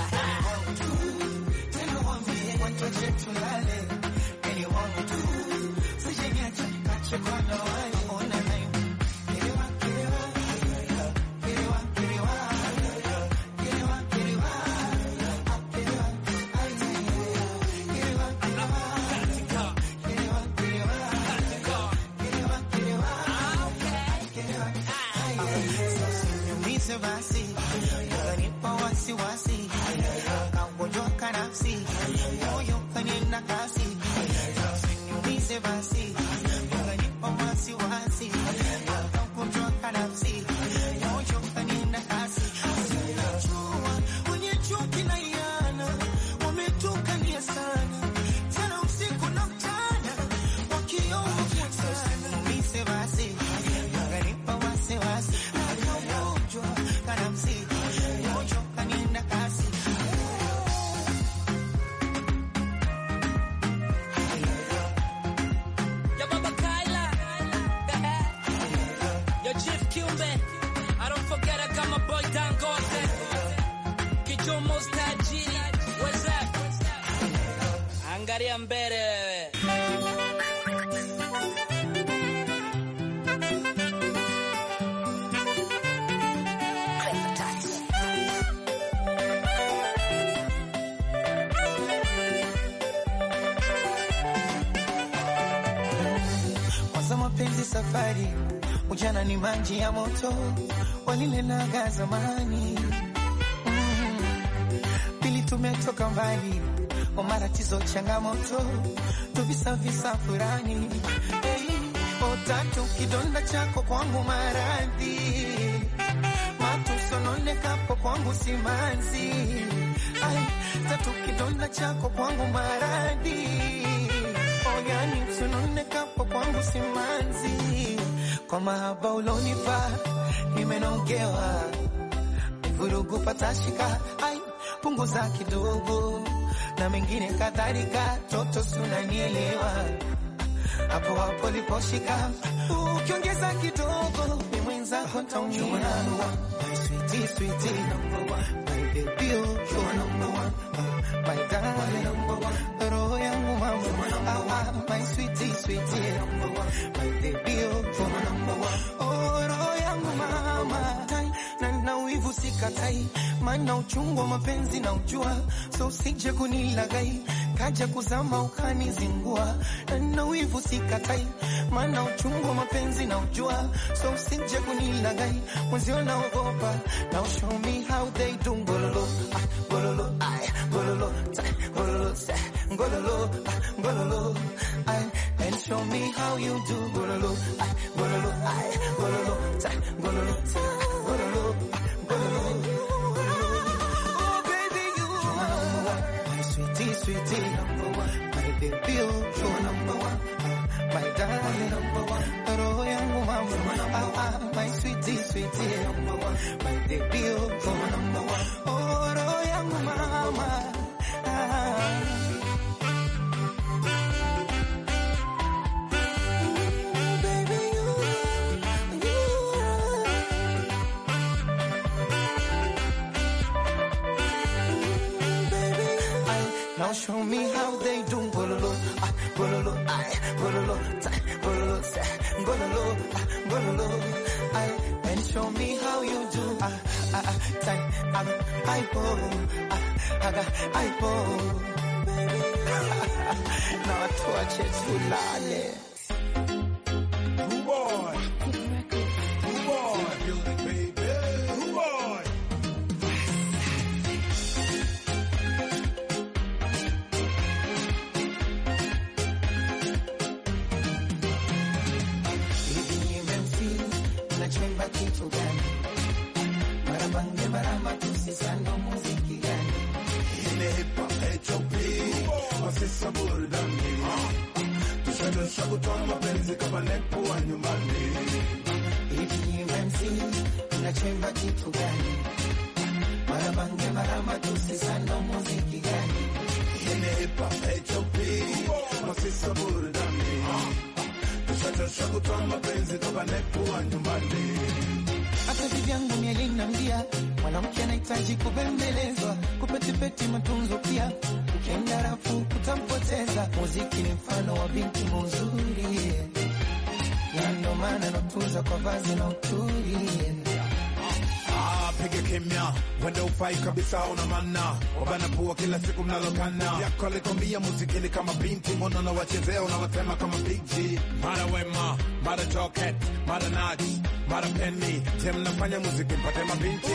Angalia mbele wewe. Kwanza mapenzi safari, ujana ni maji ya moto, walilenaga zamani. Mm. Pili tumetoka mbali, o matatizo changamoto, tuvisa visa furani. Hey, o tatu kidonda chako kwangu maradhi, matusononekapo kwangu simanzi. Ay, tatu kidonda chako kwangu maradhi, oyani sononekapo kwangu simanzi. Kwa mahaba ulonipa nimenogewa, vurugu patashika, ay punguza kidogo na mengine kadhalika, toto sunanielewa. Hapo hapo liposhika, ukiongeza kidogo ni mwenzako ntaumia. My sweetie, sweetie, number one. My baby, you're number one. My darling, number one. Roho yangu mama, ah ah. My sweetie, sweetie, number one. My baby, you're number one. Oh, roho yangu mama, na na uivu sikatai, maana uchungu wa mapenzi na ujua, so usije kunilagai, kaja kuzama ukanizingua. Na na uivu sikatai, maana uchungu wa mapenzi na ujua, so usije kunilagai, mwenzio naogopa. Now show me how they do gololo, ah, gololo, ay, gololo, tay, gololo, tay, gololo, ah, gololo, ay, and show me how you do gololo, ay, gololo, ay, gololo, tay, gololo, tay, gololo, gololo, gololo. Oh baby, you are number one, my sweetie, sweetie, number one, my baby, you're number one, my darling, number one, roho yangu mama, ah ah, my sweetie, sweetie, number one, my baby, you're number one, oh roho yangu mama, ah. Now show me how they do gololo, ah, gololo, ay, gololo, tay, gololo, tay, gololo, ah, gololo, ay, and show me how you do, ah, ah, ah, tay, ah, ay, po, ah, aga, ay, po, baby. Now I touch it too lale. Good boy, good boy, baby, good boy. Chemba kitu gani? Marabange maramba tusisano muziki gani? Ile hip hop H O P, wasisa burudani. Tushadosha kutoa mapenzi kama nepo wa nyumbani. Hivi M C, unachemba kitu gani? Marabange maramba tusisano muziki gani? Ile hip hop H O P, wasisa burudani. Tushadosha kutoa mapenzi kama nepo wa nyumbani. Hata vivyangu mielinambia, mwanamke anahitaji kubembelezwa, kupetipeti matunzo pia, ukienda rafu kutampoteza. Muziki ni mfano wa binti mzuri, na ndo maana natunza kwa vazi na uturi. Ah, piga kimya, wenda ufai kabisa una mana, wabana pua kila siku mnalokana. Yako alikwambia muziki ni kama binti, mbona na wachezea unawatema kama Big G. Mara Wema, mara Joket, mara Naj, mara Penny, je mnafanya muziki mpate mabinti?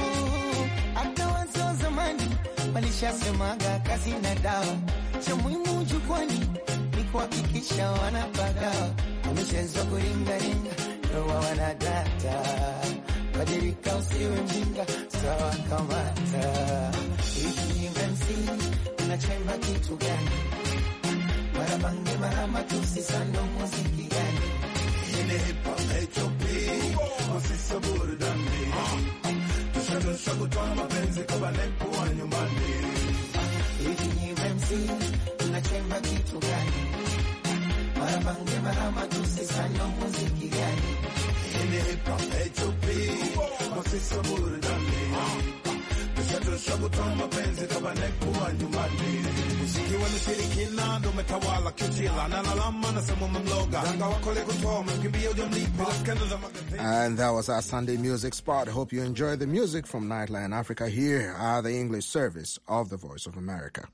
Hata wazee wa zamani walishasemaga kazi na dawa, cha muhimu jukwani ni kuhakikisha wanapagawa. Wamechezwa kuringaringa, ndoa wanadata, badilika usiwe mjinga, sawa kamata. Hivi M C, unachemba kitu gani? Marabange maramba tusisano muziki gani? Ile hip hop H O P, wasisa burudani. Tushadosha kutoa mapenzi kama nepo wa nyumbani. Hivi M C, unachemba kitu gani? Marabange maramba tusisano muziki gani? Ile hip hop H O P, wasisa burudani. Tushadosha kutoa mapenzi kama nepo wa nyumbani. Muziki wa mshirikina ndo umetawala kiutila, na lalama na sema mamloga. Danga wako le kutoa mkimbia ujamlipa. And that was our Sunday music spot. Hope you enjoy the music from Nightline Africa. Here are the English service of the Voice of America.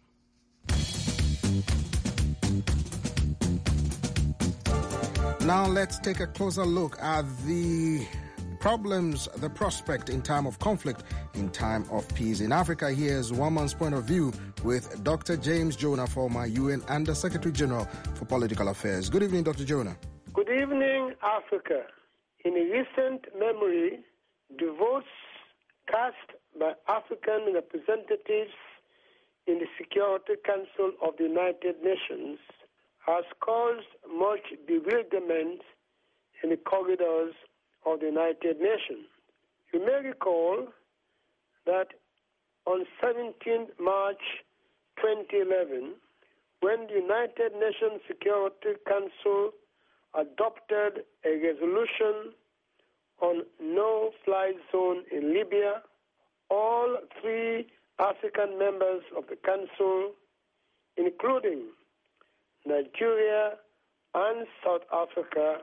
Now let's take a closer look at the problems, the prospect in time of conflict, in time of peace. In Africa, here's one man's point of view with Doctor James Jonah, former U N Under Secretary General for Political Affairs. Good evening, Doctor Jonah. Good evening, Africa. In recent memory, the votes cast by African representatives in the Security Council of the United Nations has caused much bewilderment in the corridors of the United Nations. You may recall that on seventeenth March twenty eleven, when the United Nations Security Council adopted a resolution on no-fly zone in Libya, all three African members of the Council, including Nigeria and South Africa,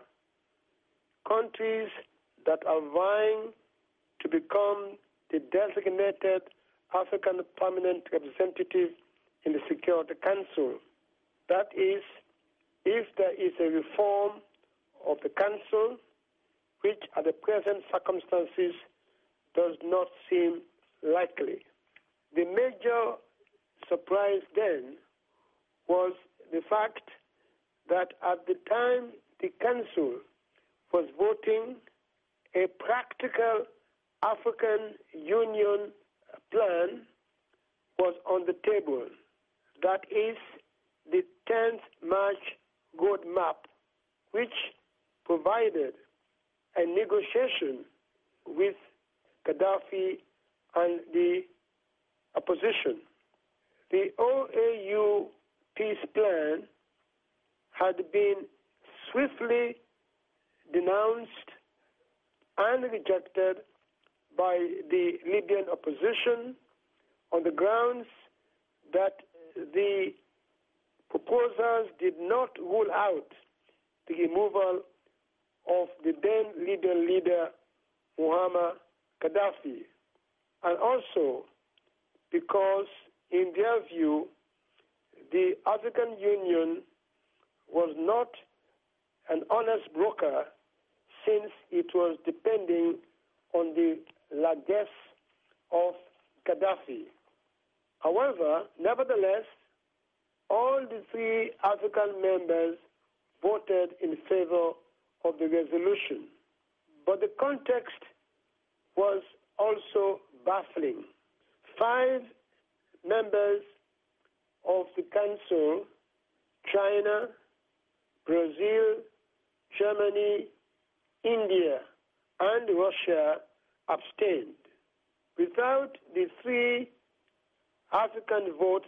countries that are vying to become the designated African permanent representative in the Security Council. That is, if there is a reform of the Council, which at the present circumstances does not seem likely. The major surprise then was the fact that at the time the Council was voting, a practical African Union plan was on the table. That is the tenth March roadmap, which provided a negotiation with Gaddafi and the opposition. The O A U peace plan had been swiftly denounced and rejected by the Libyan opposition on the grounds that the proposals did not rule out the removal of the then Libyan leader Muammar Gaddafi, and also because, in their view, the African Union was not an honest broker since it was depending on the largesse of Gaddafi. However, nevertheless, all the three African members voted in favor of the resolution. But the context was also baffling. Five members of the Council, China, Brazil, Germany, India, and Russia, abstained. Without the three African votes,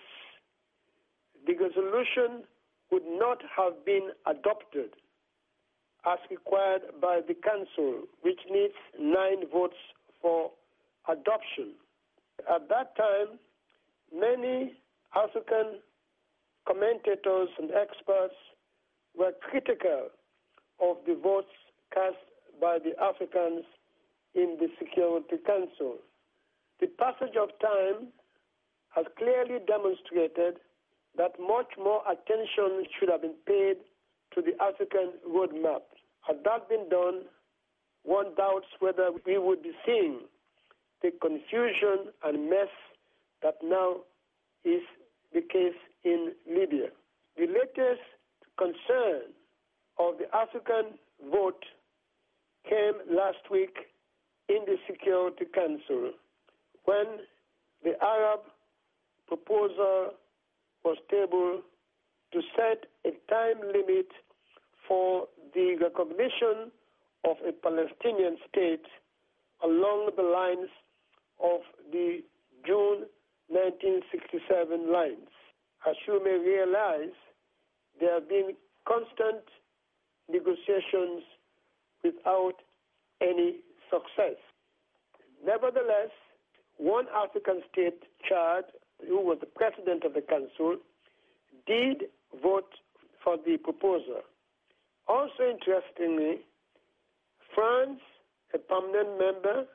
the resolution would not have been adopted as required by the Council, which needs nine votes for adoption. At that time, many African commentators and experts were critical of the votes cast by the Africans in the Security Council. The passage of time has clearly demonstrated that much more attention should have been paid to the African roadmap. Had that been done, one doubts whether we would be seeing the confusion and mess that now is the case in Libya. The latest concern of the African vote came last week in the Security Council when the Arab proposal was tabled to set a time limit for the recognition of a Palestinian state along the lines of the June nineteen sixty-seven lines. As you may realize, there have been constant negotiations without any success. Nevertheless, one African state, Chad, who was the president of the Council, did vote for the proposal. Also interestingly, France, a permanent member,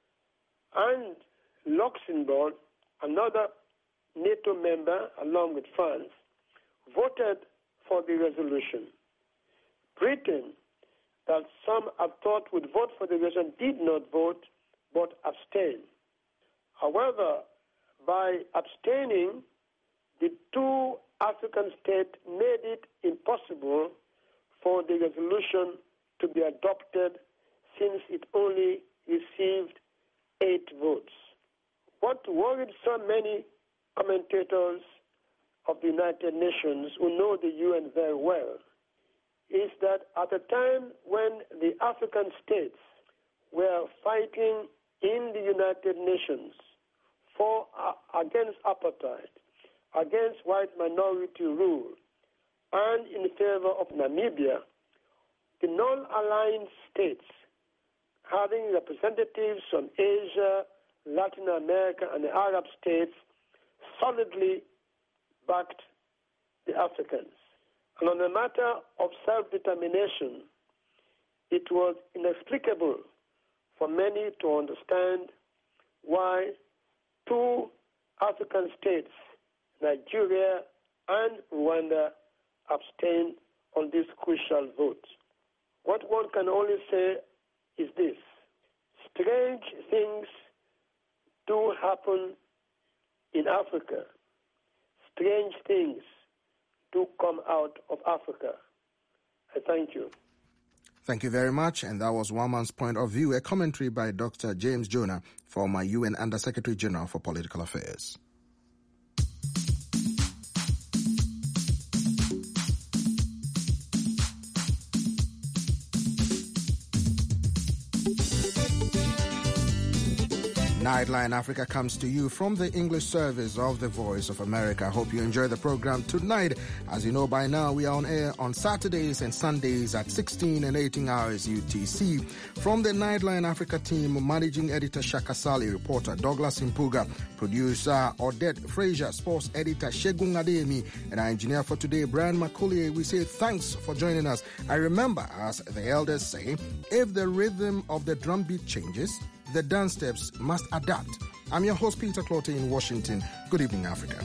and Luxembourg, another NATO member, along with France, voted for the resolution. Britain, that some have thought would vote for the resolution did not vote but abstain. However, by abstaining, the two African states made it impossible for the resolution to be adopted since it only received eight votes. What worried so many commentators of the United Nations who know the U N very well is that at the time when the African states were fighting in the United Nations for uh, against apartheid, against white minority rule, and in favor of Namibia, the non-aligned states, having representatives from Asia, Latin America, and the Arab states, solidly backed the Africans. And on the matter of self-determination, it was inexplicable for many to understand why two African states, Nigeria and Rwanda, abstained on this crucial vote. What one can only say is this: strange things do happen in Africa. Strange things do come out of Africa. I thank you. Thank you very much. And that was one man's point of view, a commentary by Doctor James Jonah, former U N Under-Secretary General for Political Affairs. Nightline Africa comes to you from the English service of the Voice of America. I hope you enjoy the program tonight. As you know by now, we are on air on Saturdays and Sundays at sixteen and eighteen hours U T C. From the Nightline Africa team, managing editor Shaka Sali, reporter Douglas Impuga, producer Odette Frazier, sports editor Shegun Ademi, and our engineer for today, Brian McCullier, we say thanks for joining us. I remember, as the elders say, if the rhythm of the drum beat changes, the dance steps must adapt. I'm your host, Peter Clotte in Washington. Good evening, Africa.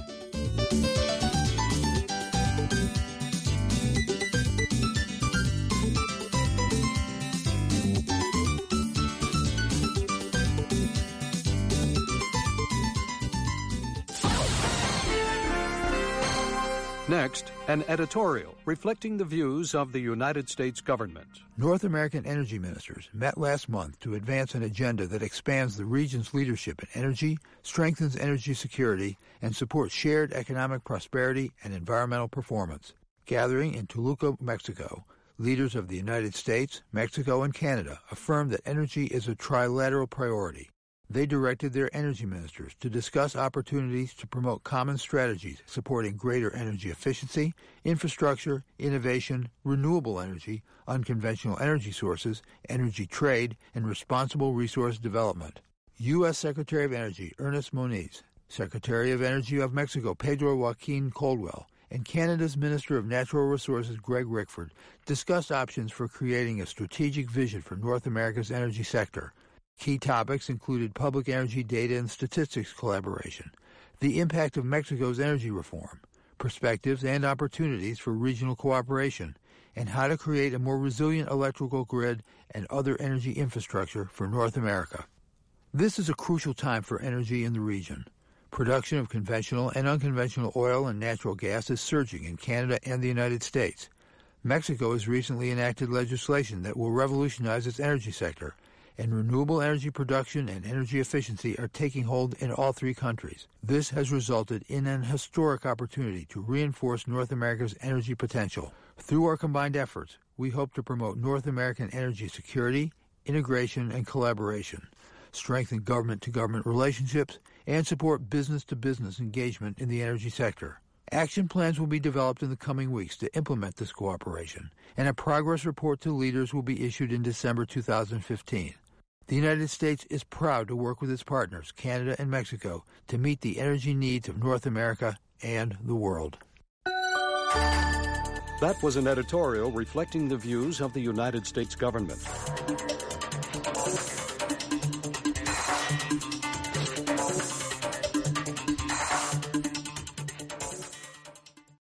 Next, an editorial reflecting the views of the United States government. North American energy ministers met last month to advance an agenda that expands the region's leadership in energy, strengthens energy security, and supports shared economic prosperity and environmental performance. Gathering in Toluca, Mexico, leaders of the United States, Mexico, and Canada affirmed that energy is a trilateral priority. They directed their energy ministers to discuss opportunities to promote common strategies supporting greater energy efficiency, infrastructure, innovation, renewable energy, unconventional energy sources, energy trade, and responsible resource development. U S. Secretary of Energy Ernest Moniz, Secretary of Energy of Mexico Pedro Joaquin Caldwell, and Canada's Minister of Natural Resources Greg Rickford discussed options for creating a strategic vision for North America's energy sector. Key topics included public energy data and statistics collaboration, the impact of Mexico's energy reform, perspectives and opportunities for regional cooperation, and how to create a more resilient electrical grid and other energy infrastructure for North America. This is a crucial time for energy in the region. Production of conventional and unconventional oil and natural gas is surging in Canada and the United States. Mexico has recently enacted legislation that will revolutionize its energy sector, and renewable energy production and energy efficiency are taking hold in all three countries. This has resulted in an historic opportunity to reinforce North America's energy potential. Through our combined efforts, we hope to promote North American energy security, integration, and collaboration, strengthen government-to-government relationships, and support business-to-business engagement in the energy sector. Action plans will be developed in the coming weeks to implement this cooperation, and a progress report to leaders will be issued in December two thousand fifteen. The United States is proud to work with its partners, Canada and Mexico, to meet the energy needs of North America and the world. That was an editorial reflecting the views of the United States government.